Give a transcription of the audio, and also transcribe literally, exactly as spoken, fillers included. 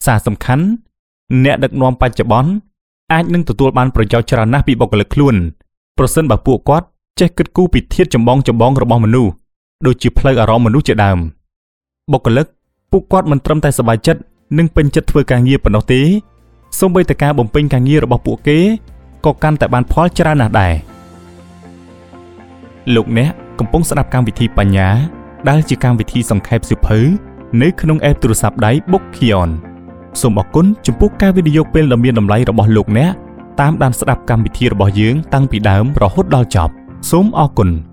សារសំខាន់អ្នកដឹកនាំបច្ចុប្បន្នអាចនឹងទទួលបានប្រយោជន៍ច្រើនណាស់ពីបុគ្គលិកខ្លួនប្រសិនបើពួកគាត់ចេះគិតគូរពីធាតុចម្បងចម្បងរបស់មនុស្សដូចជាផ្លូវអារម្មណ៍មនុស្សជាដើមបុគ្គលិកពួកគាត់មិនត្រឹមតែសប្បាយចិត្តនិងពេញចិត្តធ្វើការងារប៉ុណ្ណោះទេសូម្បីតែការបំពេញការងាររបស់ពួកគេក៏កាន់តែបានផលច្រើនណាស់ដែរលោកអ្នកកំពុងស្ដាប់កម្មវិធីបញ្ញាដែលជាកម្មវិធីសង្ខេបសៀវភៅនៅក្នុងអេបទូរស័ព្ទដៃ Bookkion សូមអរគុណចំពោះការវិនិយោគពេលដ៏មានតម្លៃរបស់លោកអ្នកតាមដានស្ដាប់កម្មវិធីរបស់យើងតាំងពីដើមរហូតដល់ចប់សូមអរគុណ